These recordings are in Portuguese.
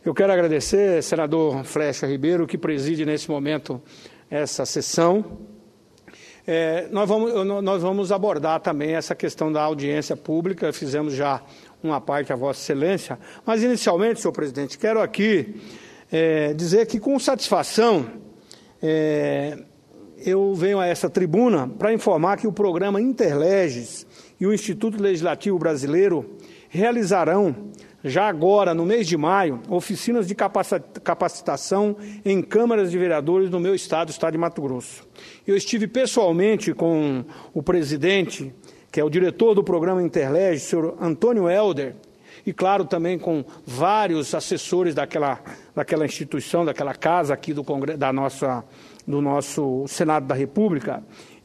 Eu quero agradecer, senador Flecha Ribeiro, que preside nesse momento essa sessão. Nós vamos abordar também essa questão da audiência pública, fizemos já uma parte a Vossa Excelência, mas inicialmente, senhor presidente, quero aqui dizer que com satisfação eu venho a essa tribuna para informar que o programa Interleges e o Instituto Legislativo Brasileiro realizarão, já agora, no mês de maio, oficinas de capacitação em câmaras de vereadores no meu estado, o estado de Mato Grosso. Eu estive pessoalmente com o presidente, que é o diretor do programa Interlege, o senhor Antônio Helder, e, claro, também com vários assessores daquela instituição, daquela casa aqui do nosso Senado da República,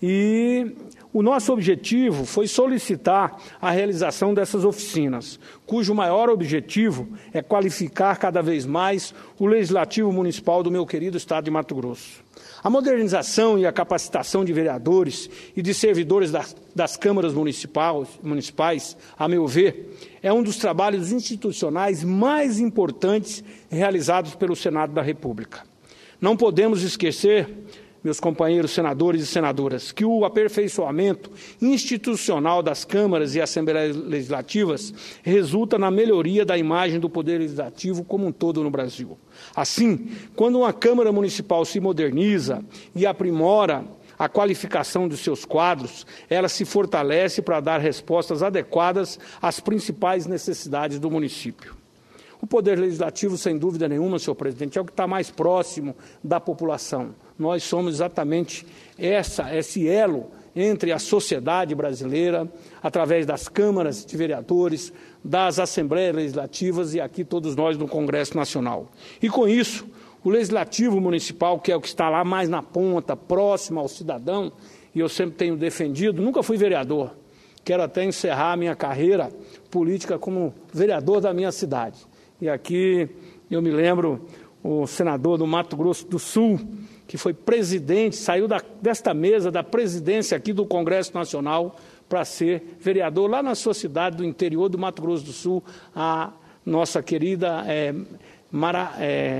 e o nosso objetivo foi solicitar a realização dessas oficinas, cujo maior objetivo é qualificar cada vez mais o Legislativo Municipal do meu querido estado de Mato Grosso. A modernização e a capacitação de vereadores e de servidores das câmaras municipais, a meu ver, é um dos trabalhos institucionais mais importantes realizados pelo Senado da República. Não podemos esquecer, meus companheiros senadores e senadoras, que o aperfeiçoamento institucional das câmaras e assembleias legislativas resulta na melhoria da imagem do Poder Legislativo como um todo no Brasil. Assim, quando uma Câmara Municipal se moderniza e aprimora a qualificação dos seus quadros, ela se fortalece para dar respostas adequadas às principais necessidades do município. O Poder Legislativo, sem dúvida nenhuma, senhor presidente, é o que está mais próximo da população. Nós somos exatamente esse elo entre a sociedade brasileira, através das câmaras de vereadores, das assembleias legislativas e aqui todos nós no Congresso Nacional. E com isso, o Legislativo Municipal, que é o que está lá mais na ponta, próximo ao cidadão, e eu sempre tenho defendido, nunca fui vereador, quero até encerrar a minha carreira política como vereador da minha cidade. E aqui eu me lembro o senador do Mato Grosso do Sul, que foi presidente, saiu desta mesa da presidência aqui do Congresso Nacional para ser vereador lá na sua cidade do interior do Mato Grosso do Sul, a nossa querida uma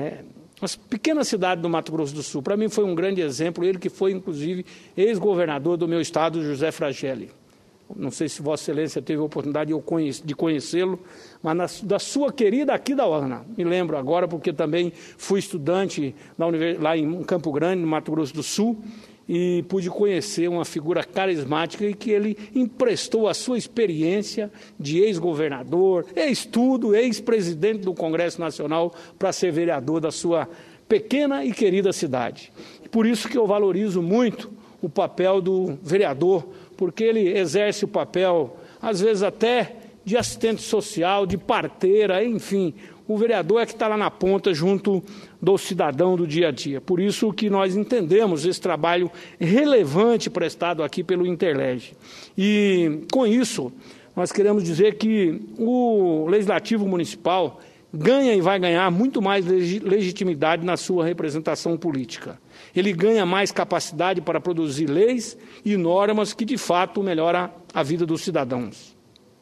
pequena cidade do Mato Grosso do Sul. Para mim foi um grande exemplo, ele que foi inclusive ex-governador do meu estado, José Fragelli. Não sei se Vossa Excelência teve a oportunidade de conhecê-lo, mas da sua querida aqui da UANA. Me lembro agora, porque também fui estudante lá em Campo Grande, no Mato Grosso do Sul, e pude conhecer uma figura carismática e que ele emprestou a sua experiência de ex-governador, ex-tudo, ex-presidente do Congresso Nacional para ser vereador da sua pequena e querida cidade. Por isso que eu valorizo muito o papel do vereador, porque ele exerce o papel, às vezes até de assistente social, de parteira, enfim. O vereador é que está lá na ponta junto do cidadão do dia a dia. Por isso que nós entendemos esse trabalho relevante prestado aqui pelo Interlege. E, com isso, nós queremos dizer que o Legislativo Municipal ganha e vai ganhar muito mais legitimidade na sua representação política. Ele ganha mais capacidade para produzir leis e normas que, de fato, melhoram a vida dos cidadãos.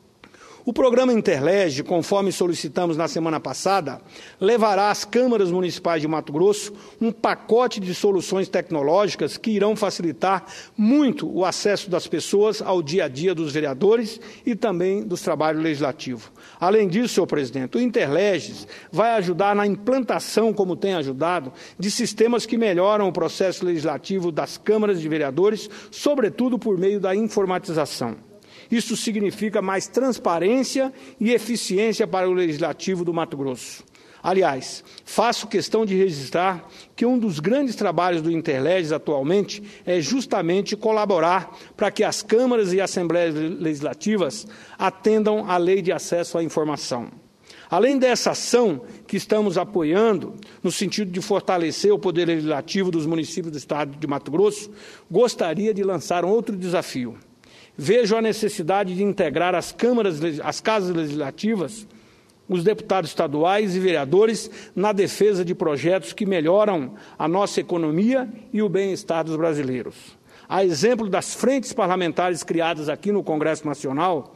O programa Interlege, conforme solicitamos na semana passada, levará às câmaras municipais de Mato Grosso um pacote de soluções tecnológicas que irão facilitar muito o acesso das pessoas ao dia a dia dos vereadores e também dos trabalhos legislativos. Além disso, senhor presidente, o Interleges vai ajudar na implantação, como tem ajudado, de sistemas que melhoram o processo legislativo das câmaras de vereadores, sobretudo por meio da informatização. Isso significa mais transparência e eficiência para o Legislativo do Mato Grosso. Aliás, faço questão de registrar que um dos grandes trabalhos do Interleges atualmente é justamente colaborar para que as câmaras e assembleias legislativas atendam à Lei de Acesso à Informação. Além dessa ação que estamos apoiando, no sentido de fortalecer o poder legislativo dos municípios do estado de Mato Grosso, gostaria de lançar um outro desafio. Vejo a necessidade de integrar as casas legislativas, os deputados estaduais e vereadores na defesa de projetos que melhoram a nossa economia e o bem-estar dos brasileiros. A exemplo das frentes parlamentares criadas aqui no Congresso Nacional,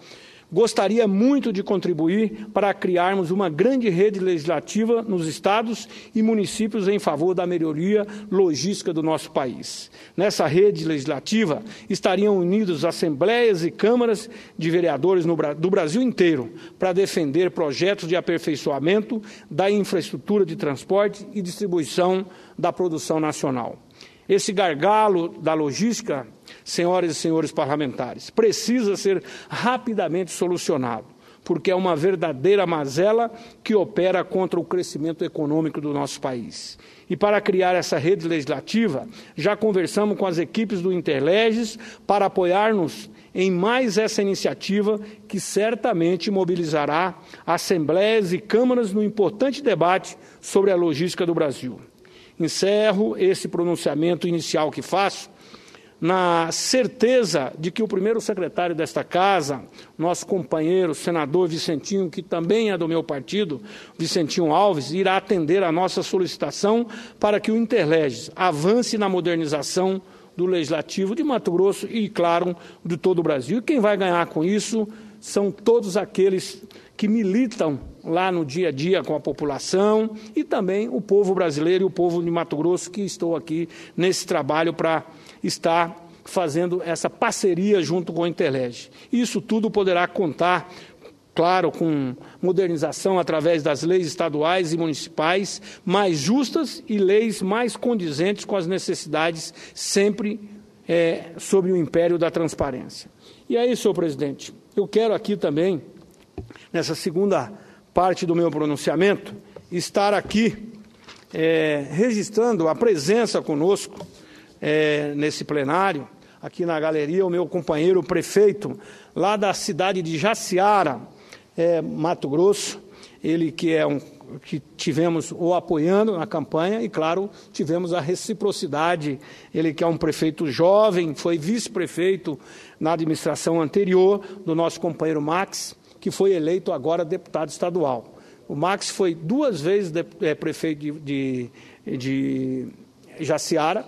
Gostaria muito de contribuir para criarmos uma grande rede legislativa nos estados e municípios em favor da melhoria logística do nosso país. Nessa rede legislativa estariam unidos assembleias e câmaras de vereadores do Brasil inteiro para defender projetos de aperfeiçoamento da infraestrutura de transporte e distribuição da produção nacional. Esse gargalo da logística, senhoras e senhores parlamentares, precisa ser rapidamente solucionado, porque é uma verdadeira mazela que opera contra o crescimento econômico do nosso país. E para criar essa rede legislativa, já conversamos com as equipes do Interleges para apoiar-nos em mais essa iniciativa que certamente mobilizará assembleias e câmaras no importante debate sobre a logística do Brasil. Encerro esse pronunciamento inicial que faço na certeza de que o primeiro secretário desta casa, nosso companheiro, senador Vicentinho, que também é do meu partido, Vicentinho Alves, irá atender a nossa solicitação para que o Interleges avance na modernização do Legislativo de Mato Grosso e, claro, de todo o Brasil. E quem vai ganhar com isso são todos aqueles que militam lá no dia a dia com a população e também o povo brasileiro e o povo de Mato Grosso que estou aqui nesse trabalho para estar fazendo essa parceria junto com o Interlege. Isso tudo poderá contar, claro, com modernização através das leis estaduais e municipais mais justas e leis mais condizentes com as necessidades, sempre sob o império da transparência. E aí, senhor presidente, eu quero aqui também, nessa segunda parte do meu pronunciamento, estar aqui registrando a presença conosco nesse plenário, aqui na galeria, o meu companheiro prefeito lá da cidade de Jaciara, Mato Grosso, ele que que tivemos o apoiando na campanha e, claro, tivemos a reciprocidade. Ele que é um prefeito jovem, foi vice-prefeito na administração anterior do nosso companheiro Max, que foi eleito agora deputado estadual. O Max foi 2 vezes prefeito de Jaciara,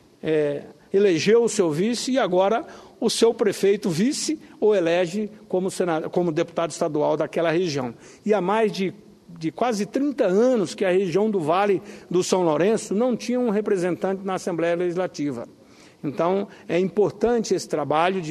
elegeu o seu vice e agora o seu prefeito vice o elege como deputado estadual daquela região. E há mais de quase 30 anos que a região do Vale do São Lourenço não tinha um representante na Assembleia Legislativa. Então, é importante esse trabalho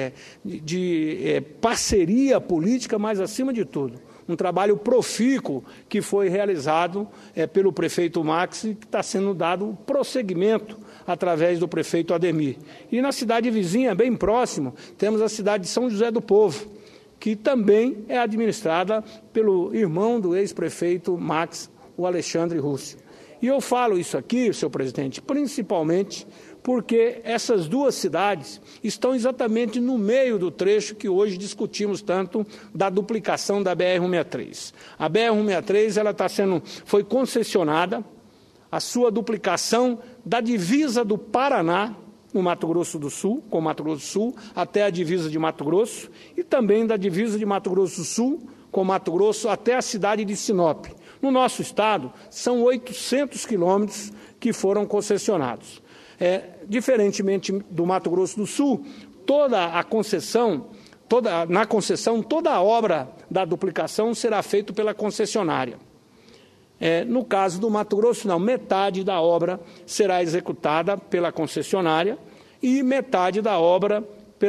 de parceria política, mas, acima de tudo, um trabalho profícuo que foi realizado pelo prefeito Max e que está sendo dado prosseguimento através do prefeito Ademir. E na cidade vizinha, bem próximo, temos a cidade de São José do Povo, que também é administrada pelo irmão do ex-prefeito Max, o Alexandre Rússio. E eu falo isso aqui, senhor presidente, principalmente porque essas 2 cidades estão exatamente no meio do trecho que hoje discutimos tanto da duplicação da BR-163. A BR-163 ela foi concessionada, a sua duplicação da divisa do Paraná, no Mato Grosso do Sul, com Mato Grosso do Sul, até a divisa de Mato Grosso, e também da divisa de Mato Grosso do Sul, com Mato Grosso, até a cidade de Sinop. No nosso estado, são 800 quilômetros que foram concessionados. Diferentemente do Mato Grosso do Sul, na concessão, toda a obra da duplicação será feita pela concessionária. No caso do Mato Grosso, não, metade da obra será executada pela concessionária e metade da obra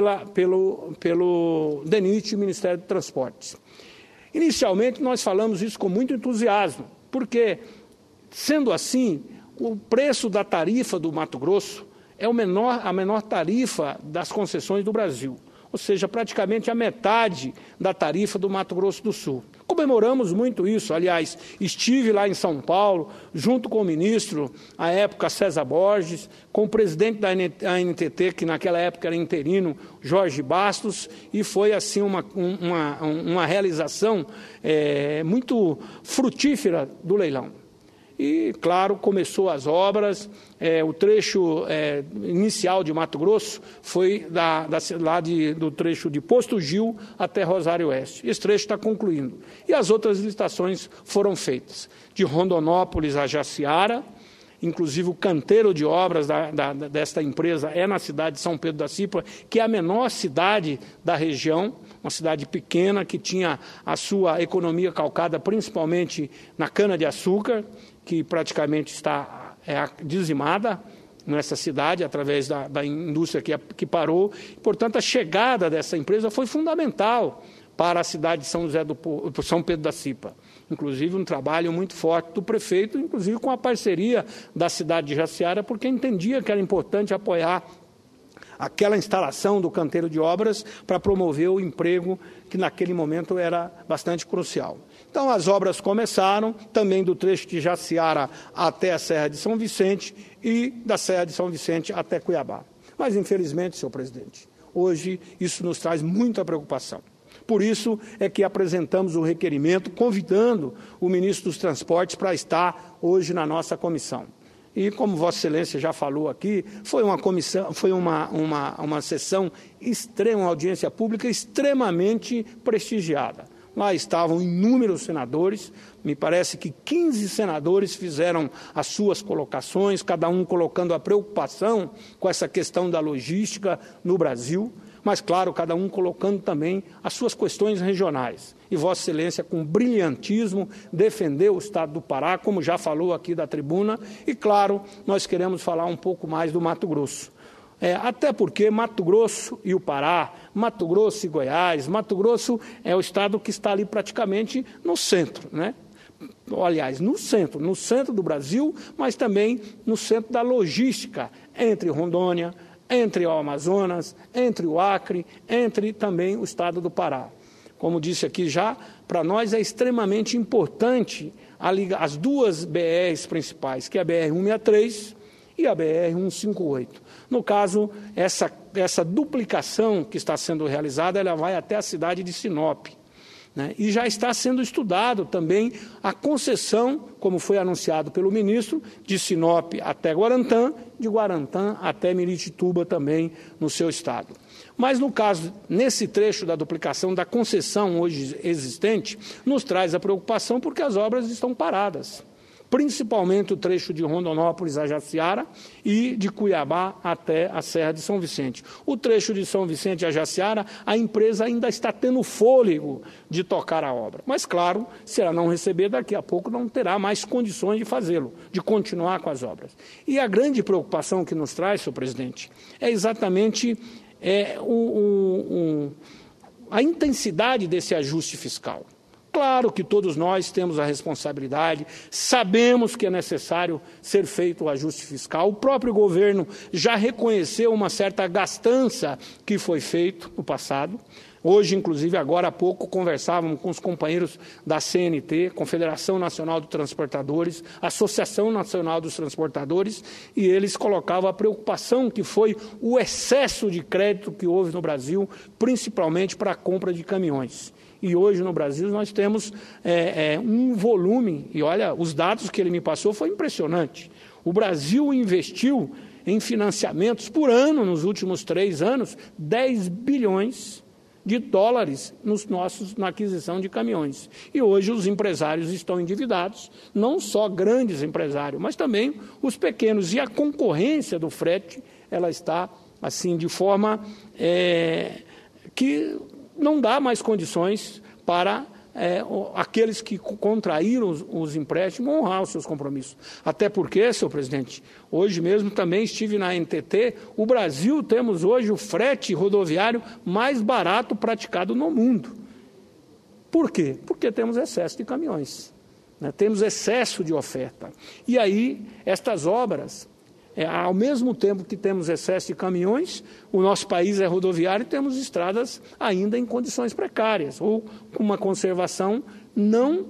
pelo DENIT, Ministério de Transportes. Inicialmente, nós falamos isso com muito entusiasmo, porque, sendo assim, o preço da tarifa do Mato Grosso é a menor tarifa das concessões do Brasil, ou seja, praticamente a metade da tarifa do Mato Grosso do Sul. Comemoramos muito isso, aliás, estive lá em São Paulo, junto com o ministro, à época, César Borges, com o presidente da ANTT, que naquela época era interino, Jorge Bastos, e foi, assim, uma realização muito frutífera do leilão. E, claro, começou as obras, o trecho inicial de Mato Grosso foi do trecho de Posto Gil até Rosário Oeste. Esse trecho está concluindo. E as outras licitações foram feitas. De Rondonópolis a Jaciara, inclusive o canteiro de obras desta empresa é na cidade de São Pedro da Cipa, que é a menor cidade da região uma cidade pequena que tinha a sua economia calcada principalmente na cana-de-açúcar, que praticamente está dizimada nessa cidade, através da indústria que parou. Portanto, a chegada dessa empresa foi fundamental para a cidade de São Pedro da Cipa. Inclusive, um trabalho muito forte do prefeito, inclusive com a parceria da cidade de Jaciara, porque entendia que era importante apoiar aquela instalação do canteiro de obras para promover o emprego, que naquele momento era bastante crucial. Então, as obras começaram, também do trecho de Jaciara até a Serra de São Vicente e da Serra de São Vicente até Cuiabá. Mas, infelizmente, senhor presidente, hoje isso nos traz muita preocupação. Por isso é que apresentamos o requerimento convidando o ministro dos Transportes para estar hoje na nossa comissão. E, como Vossa Excelência já falou aqui, foi uma sessão extrema, uma audiência pública extremamente prestigiada. Lá estavam inúmeros senadores, me parece que 15 senadores fizeram as suas colocações, cada um colocando a preocupação com essa questão da logística no Brasil, mas, claro, cada um colocando também as suas questões regionais. E Vossa Excelência, com brilhantismo, defendeu o Estado do Pará, como já falou aqui da tribuna, e, claro, nós queremos falar um pouco mais do Mato Grosso. Até porque Mato Grosso e o Pará, Mato Grosso e Goiás, Mato Grosso é o estado que está ali praticamente no centro, né? Aliás, no centro do Brasil, mas também no centro da logística, entre Rondônia, entre o Amazonas, entre o Acre, entre também o estado do Pará. Como disse aqui já, para nós é extremamente importante as duas BRs principais, que é a BR-163 e a BR-158. No caso, essa duplicação que está sendo realizada, ela vai até a cidade de Sinop, né? E já está sendo estudado também a concessão, como foi anunciado pelo ministro, de Sinop até Guarantã, de Guarantã até Miritituba também no seu estado. Mas, no caso, nesse trecho da duplicação da concessão hoje existente, nos traz a preocupação porque as obras estão paradas, principalmente o trecho de Rondonópolis a Jaciara e de Cuiabá até a Serra de São Vicente. O trecho de São Vicente a Jaciara, a empresa ainda está tendo fôlego de tocar a obra. Mas, claro, se ela não receber, daqui a pouco não terá mais condições de fazê-lo, de continuar com as obras. E a grande preocupação que nos traz, senhor presidente, é exatamente a intensidade desse ajuste fiscal. Claro que todos nós temos a responsabilidade, sabemos que é necessário ser feito o ajuste fiscal. O próprio governo já reconheceu uma certa gastança que foi feito no passado. Hoje, inclusive, agora há pouco, conversávamos com os companheiros da CNT, Confederação Nacional dos Transportadores, Associação Nacional dos Transportadores, e eles colocavam a preocupação que foi o excesso de crédito que houve no Brasil, principalmente para a compra de caminhões. E hoje no Brasil nós temos um volume, e olha, os dados que ele me passou foi impressionante. O Brasil investiu em financiamentos por ano, nos últimos 3 anos, 10 bilhões de dólares na aquisição de caminhões. E hoje os empresários estão endividados, não só grandes empresários, mas também os pequenos. E a concorrência do frete, ela está assim de forma que não dá mais condições para aqueles que contraíram os empréstimos honrar os seus compromissos. Até porque, senhor presidente, hoje mesmo também estive na NTT, o Brasil temos hoje o frete rodoviário mais barato praticado no mundo. Por quê? Porque temos excesso de caminhões, né? Temos excesso de oferta. E aí, estas obras, ao mesmo tempo que temos excesso de caminhões, o nosso país é rodoviário e temos estradas ainda em condições precárias, ou com uma conservação não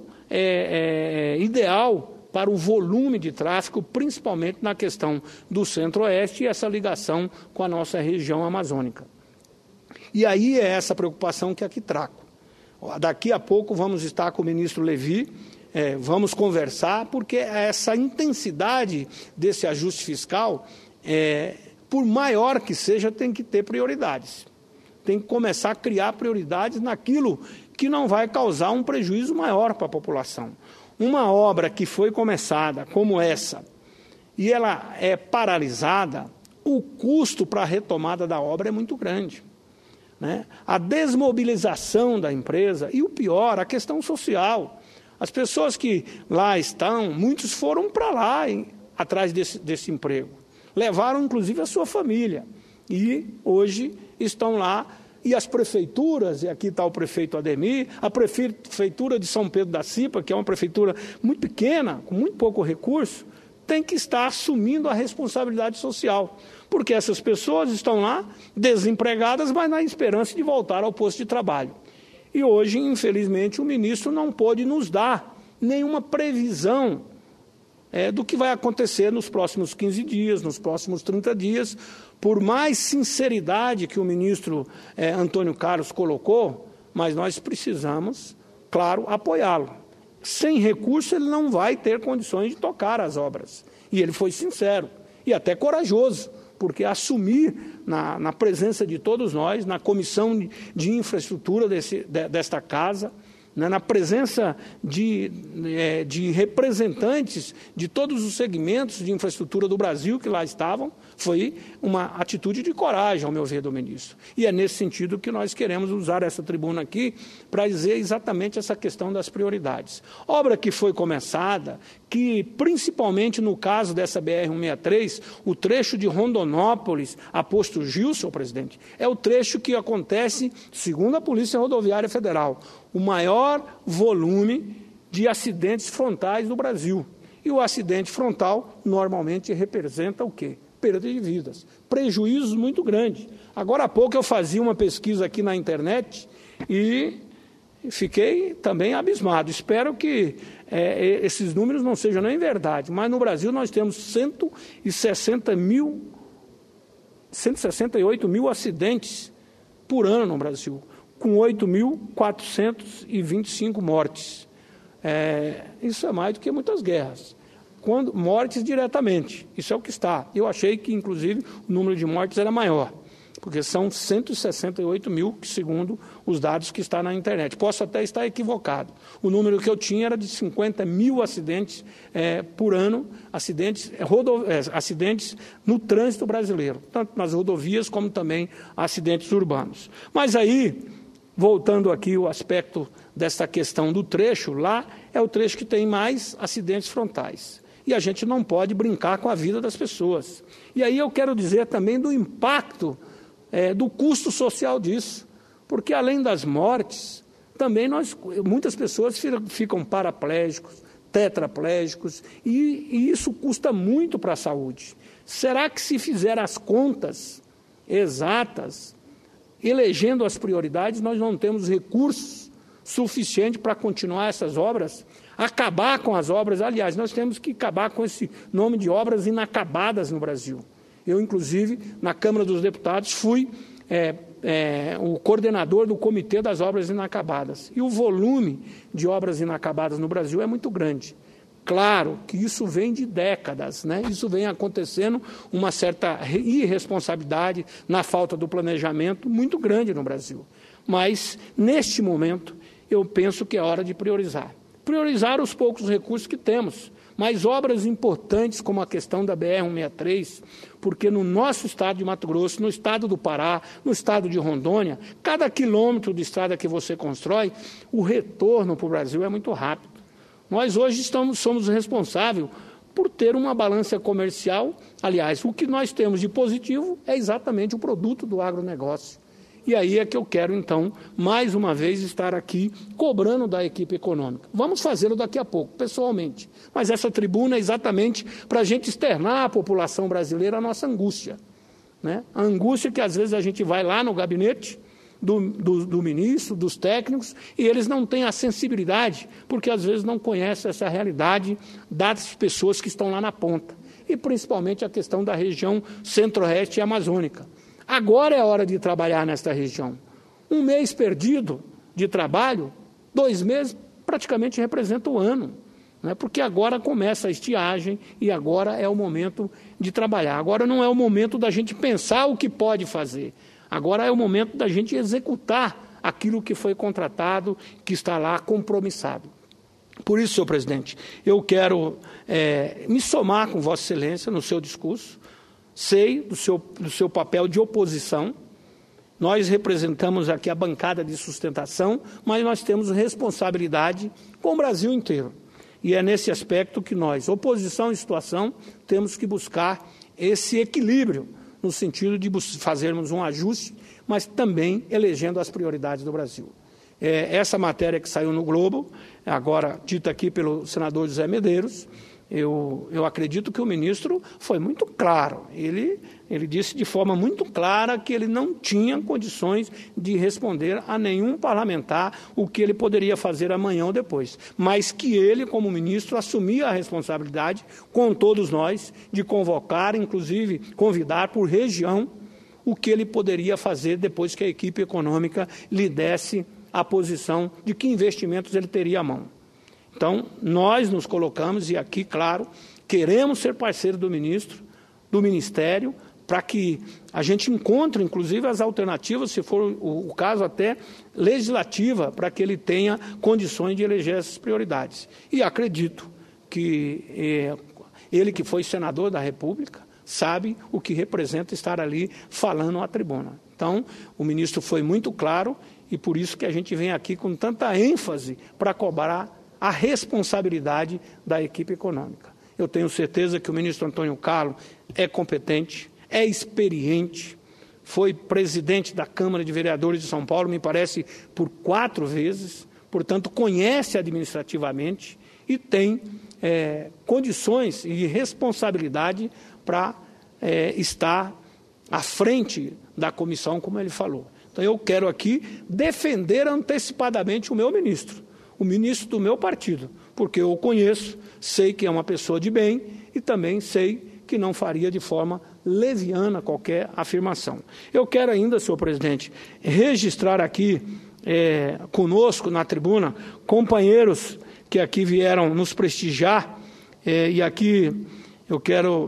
ideal para o volume de tráfego, principalmente na questão do Centro-Oeste e essa ligação com a nossa região amazônica. E aí é essa preocupação que aqui trago. Daqui a pouco vamos estar com o ministro Levi, vamos conversar, porque essa intensidade desse ajuste fiscal, por maior que seja, tem que ter prioridades. Tem que começar a criar prioridades naquilo que não vai causar um prejuízo maior para a população. Uma obra que foi começada como essa, e ela é paralisada, o custo para a retomada da obra é muito grande. né? A desmobilização da empresa e, o pior, a questão social. As pessoas que lá estão, muitos foram para lá atrás desse emprego. Levaram, inclusive, a sua família. E hoje estão lá. E as prefeituras, e aqui está o prefeito Ademir, a prefeitura de São Pedro da Cipa, que é uma prefeitura muito pequena, com muito pouco recurso, tem que estar assumindo a responsabilidade social. Porque essas pessoas estão lá desempregadas, mas na esperança de voltar ao posto de trabalho. E hoje, infelizmente, o ministro não pôde nos dar nenhuma previsão do que vai acontecer nos próximos 15 dias, nos próximos 30 dias. Por mais sinceridade que o ministro Antônio Carlos colocou, mas nós precisamos, claro, apoiá-lo. Sem recurso, ele não vai ter condições de tocar as obras. E ele foi sincero e até corajoso, porque assumir na presença de todos nós, na comissão de infraestrutura desta casa, na presença de representantes de todos os segmentos de infraestrutura do Brasil que lá estavam, foi uma atitude de coragem, ao meu ver, do ministro. E é nesse sentido que nós queremos usar essa tribuna aqui para dizer exatamente essa questão das prioridades. Obra que foi começada, que principalmente no caso dessa BR-163, o trecho de Rondonópolis a Posto Gil, senhor presidente, é o trecho que acontece, segundo a Polícia Rodoviária Federal, o maior volume de acidentes frontais do Brasil. E o acidente frontal normalmente representa o quê? Perda de vidas, prejuízos muito grandes. Agora há pouco eu fazia uma pesquisa aqui na internet e fiquei também abismado. Espero que esses números não sejam nem verdade, mas no Brasil nós temos 168 mil acidentes por ano no Brasil, com 8.425 mortes. Isso é mais do que muitas guerras. Mortes diretamente, isso é o que está. Eu achei que, inclusive, o número de mortes era maior, porque são 168 mil, segundo os dados que está na internet. Posso até estar equivocado. O número que eu tinha era de 50 mil acidentes por ano, acidentes no trânsito brasileiro, tanto nas rodovias como também acidentes urbanos. Mas aí, voltando aqui o aspecto dessa questão do trecho, lá é o trecho que tem mais acidentes frontais. E a gente não pode brincar com a vida das pessoas. E aí eu quero dizer também do impacto, do custo social disso. Porque além das mortes, também muitas pessoas ficam paraplégicos, tetraplégicos, e isso custa muito para a saúde. Será que se fizer as contas exatas, elegendo as prioridades, nós não temos recursos suficientes para continuar essas obras? Acabar com as obras, aliás, nós temos que acabar com esse nome de obras inacabadas no Brasil. Eu, inclusive, na Câmara dos Deputados, fui o coordenador do Comitê das Obras Inacabadas. E o volume de obras inacabadas no Brasil é muito grande. Claro que isso vem de décadas, né? Isso vem acontecendo uma certa irresponsabilidade na falta do planejamento muito grande no Brasil. Mas, neste momento, eu penso que é hora de priorizar. Priorizar os poucos recursos que temos, mas obras importantes como a questão da BR-163, porque no nosso estado de Mato Grosso, no estado do Pará, no estado de Rondônia, cada quilômetro de estrada que você constrói, o retorno para o Brasil é muito rápido. Nós hoje somos responsáveis por ter uma balança comercial. Aliás, o que nós temos de positivo é exatamente o produto do agronegócio. E aí é que eu quero, então, mais uma vez estar aqui cobrando da equipe econômica. Vamos fazê-lo daqui a pouco, pessoalmente. Mas essa tribuna é exatamente para a gente externar à população brasileira a nossa angústia, né? A angústia que, às vezes, a gente vai lá no gabinete do ministro, dos técnicos, e eles não têm a sensibilidade, porque, às vezes, não conhecem essa realidade das pessoas que estão lá na ponta. E, principalmente, a questão da região centro-oeste e amazônica. Agora é hora de trabalhar nesta região. Um mês perdido de trabalho, 2 meses praticamente representa o ano, né? Porque agora começa a estiagem e agora é o momento de trabalhar. Agora não é o momento da gente pensar o que pode fazer. Agora é o momento da gente executar aquilo que foi contratado, que está lá compromissado. Por isso, senhor presidente, eu quero me somar com Vossa Excelência no seu discurso. Sei do seu papel de oposição Nós representamos aqui a bancada de sustentação, mas nós temos responsabilidade com o Brasil inteiro. E é nesse aspecto que nós, oposição e situação, temos que buscar esse equilíbrio, no sentido de fazermos um ajuste, mas também elegendo as prioridades do Brasil. Essa matéria que saiu no Globo, agora dita aqui pelo senador José Medeiros, eu acredito que o ministro foi muito claro. Ele disse de forma muito clara que ele não tinha condições de responder a nenhum parlamentar o que ele poderia fazer amanhã ou depois, mas que ele, como ministro, assumia a responsabilidade com todos nós de convocar, inclusive convidar por região, o que ele poderia fazer depois que a equipe econômica lhe desse a posição de que investimentos ele teria à mão. Então, nós nos colocamos, e aqui, claro, queremos ser parceiro do ministro, do Ministério, para que a gente encontre, inclusive, as alternativas, se for o caso até legislativa, para que ele tenha condições de eleger essas prioridades. E acredito que ele, que foi senador da República, sabe o que representa estar ali falando à tribuna. Então, o ministro foi muito claro, e por isso que a gente vem aqui com tanta ênfase para cobrar a responsabilidade da equipe econômica. Eu tenho certeza que o ministro Antônio Carlos é competente, é experiente, foi presidente da Câmara de Vereadores de São Paulo, me parece, por 4 vezes, portanto, conhece administrativamente e tem condições e responsabilidade para estar à frente da comissão, como ele falou. Então, eu quero aqui defender antecipadamente o meu ministro, o ministro do meu partido, porque eu o conheço, sei que é uma pessoa de bem e também sei que não faria de forma leviana qualquer afirmação. Eu quero ainda, senhor presidente, registrar aqui conosco na tribuna companheiros que aqui vieram nos prestigiar, e aqui eu quero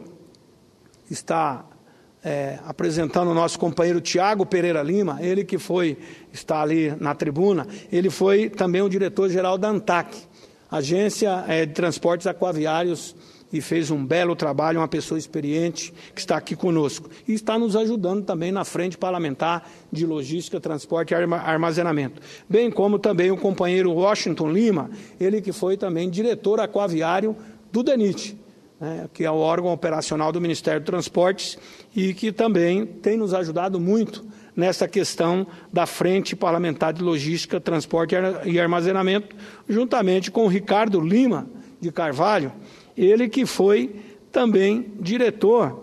estar apresentando o nosso companheiro Tiago Pereira Lima, ele que está ali na tribuna, ele foi também o diretor-geral da ANTAC, Agência de Transportes Aquaviários, e fez um belo trabalho, uma pessoa experiente que está aqui conosco. E está nos ajudando também na frente parlamentar de logística, transporte e armazenamento. Bem como também o companheiro Washington Lima, ele que foi também diretor aquaviário do DENIT, que é o órgão operacional do Ministério dos Transportes e que também tem nos ajudado muito nessa questão da Frente Parlamentar de Logística, Transporte e Armazenamento, juntamente com o Ricardo Lima de Carvalho, ele que foi também diretor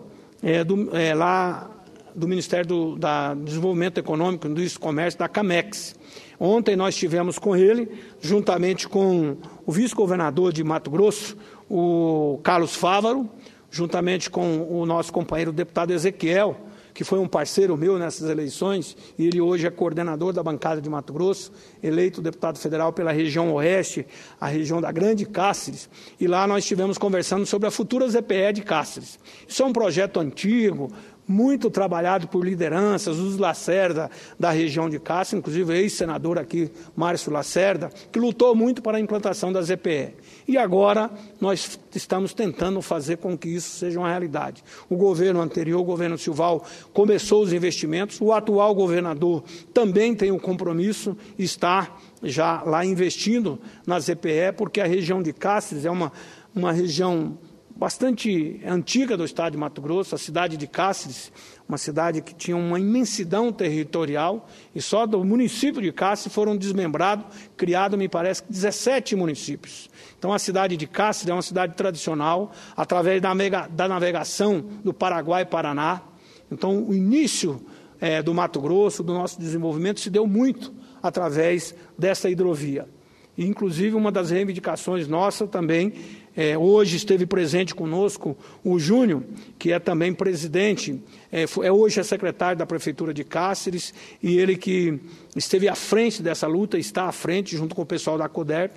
lá do Ministério do Desenvolvimento Econômico, Indústria e Comércio, da CAMEX. Ontem nós estivemos com ele, juntamente com o vice-governador de Mato Grosso, o Carlos Fávaro, juntamente com o nosso companheiro deputado Ezequiel, que foi um parceiro meu nessas eleições, e ele hoje é coordenador da bancada de Mato Grosso, eleito deputado federal pela região Oeste, a região da Grande Cáceres, e lá nós estivemos conversando sobre a futura ZPE de Cáceres. Isso é um projeto antigo, muito trabalhado por lideranças, os Lacerda da região de Cáceres, inclusive o ex-senador aqui, Márcio Lacerda, que lutou muito para a implantação da ZPE. E agora nós estamos tentando fazer com que isso seja uma realidade. O governo anterior, o governo Silval, começou os investimentos, o atual governador também tem um compromisso, está já lá investindo na ZPE, porque a região de Cáceres é uma região bastante antiga do estado de Mato Grosso, a cidade de Cáceres, uma cidade que tinha uma imensidão territorial, e só do município de Cáceres foram desmembrados, criados, me parece, 17 municípios. Então, a cidade de Cáceres é uma cidade tradicional, através da navegação do Paraguai e Paraná. Então, o início do Mato Grosso, do nosso desenvolvimento, se deu muito através dessa hidrovia. E, inclusive, uma das reivindicações nossa também, hoje esteve presente conosco o Júnior, que é também presidente, hoje é secretário da Prefeitura de Cáceres, e ele que esteve à frente dessa luta, está à frente, junto com o pessoal da CODERP,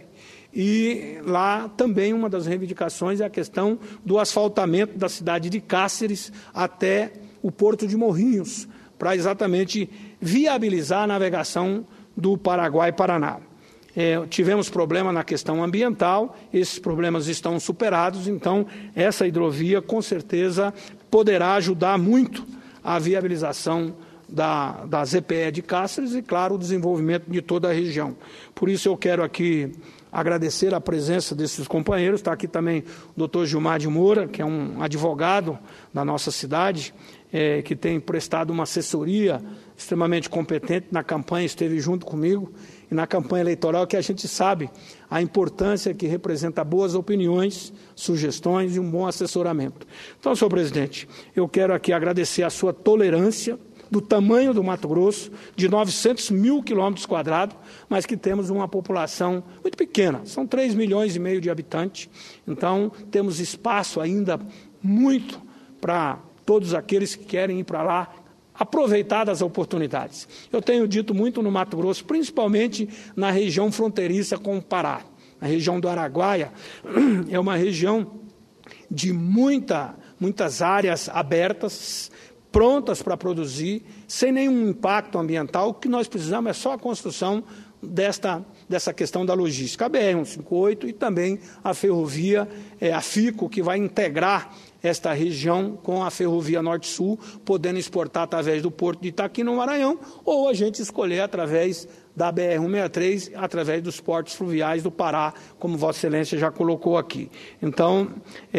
e lá também uma das reivindicações é a questão do asfaltamento da cidade de Cáceres até o Porto de Morrinhos, para exatamente viabilizar a navegação do Paraguai e Paraná. Tivemos problema na questão ambiental, esses problemas estão superados, então essa hidrovia com certeza poderá ajudar muito a viabilização da ZPE de Cáceres e, claro, o desenvolvimento de toda a região. Por isso eu quero aqui agradecer a presença desses companheiros. Está aqui também o doutor Gilmar de Moura, que é um advogado da nossa cidade, que tem prestado uma assessoria extremamente competente na campanha, esteve junto comigo, e na campanha eleitoral, que a gente sabe a importância que representa boas opiniões, sugestões e um bom assessoramento. Então, senhor presidente, eu quero aqui agradecer a sua tolerância do tamanho do Mato Grosso, de 900 mil quilômetros quadrados, mas que temos uma população muito pequena, são 3,5 milhões de habitantes, então temos espaço ainda muito para todos aqueles que querem ir para lá, aproveitar das oportunidades. Eu tenho dito muito no Mato Grosso, principalmente na região fronteiriça com o Pará. A região do Araguaia é uma região de muitas áreas abertas, prontas para produzir, sem nenhum impacto ambiental. O que nós precisamos é só a construção dessa questão da logística. A BR-158 e também a ferrovia, a FICO, que vai integrar esta região com a ferrovia Norte-Sul, podendo exportar através do porto de Itaqui, no Maranhão, ou a gente escolher através da BR-163, através dos portos fluviais do Pará, como Vossa Excelência já colocou aqui. Então,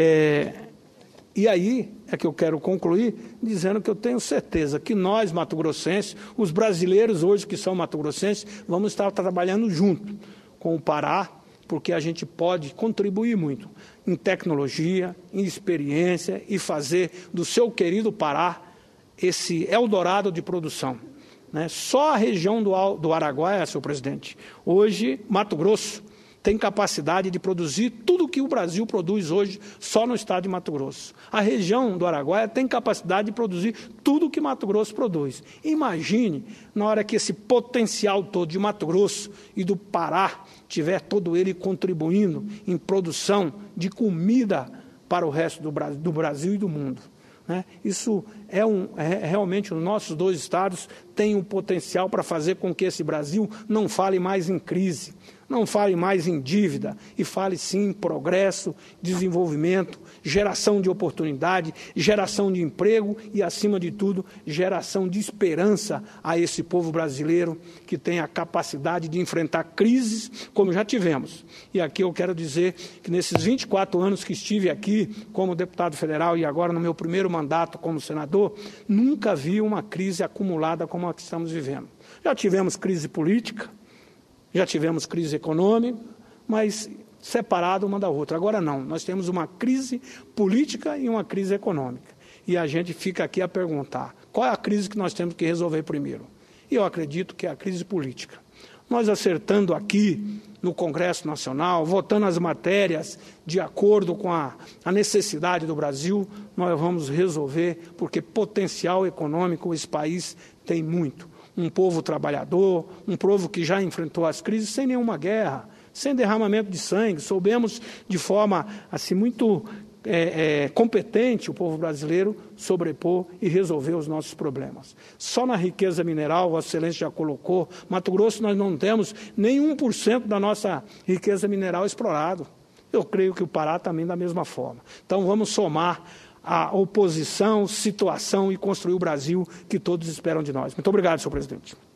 e aí é que eu quero concluir dizendo que eu tenho certeza que nós, mato-grossenses, os brasileiros hoje que são mato-grossenses, vamos estar trabalhando junto com o Pará, porque a gente pode contribuir muito em tecnologia, em experiência e fazer do seu querido Pará esse Eldorado de produção. Né? Só a região do Araguaia, senhor presidente, hoje Mato Grosso tem capacidade de produzir tudo o que o Brasil produz hoje só no estado de Mato Grosso. A região do Araguaia tem capacidade de produzir tudo o que Mato Grosso produz. Imagine, na hora que esse potencial todo de Mato Grosso e do Pará tiver todo ele contribuindo em produção de comida para o resto do Brasil e do mundo. Né? Isso realmente os nossos dois estados têm um potencial para fazer com que esse Brasil não fale mais em crise, não fale mais em dívida e fale sim em progresso, desenvolvimento, geração de oportunidade, geração de emprego e, acima de tudo, geração de esperança a esse povo brasileiro que tem a capacidade de enfrentar crises como já tivemos. E aqui eu quero dizer que nesses 24 anos que estive aqui como deputado federal e agora no meu primeiro mandato como senador, nunca vi uma crise acumulada como a que estamos vivendo. Já tivemos crise política, já tivemos crise econômica, mas separado uma da outra. Agora não, nós temos uma crise política e uma crise econômica. E a gente fica aqui a perguntar, qual é a crise que nós temos que resolver primeiro? E eu acredito que é a crise política. Nós acertando aqui no Congresso Nacional, votando as matérias de acordo com a necessidade do Brasil, nós vamos resolver, porque potencial econômico esse país tem muito. Um povo trabalhador, um povo que já enfrentou as crises sem nenhuma guerra, sem derramamento de sangue. Soubemos de forma assim, muito competente o povo brasileiro sobrepor e resolver os nossos problemas. Só na riqueza mineral, Vossa Excelência já colocou, Mato Grosso nós não temos nem 1% da nossa riqueza mineral explorado. Eu creio que o Pará também da mesma forma. Então vamos somar a oposição, situação e construir o Brasil que todos esperam de nós. Muito obrigado, senhor presidente.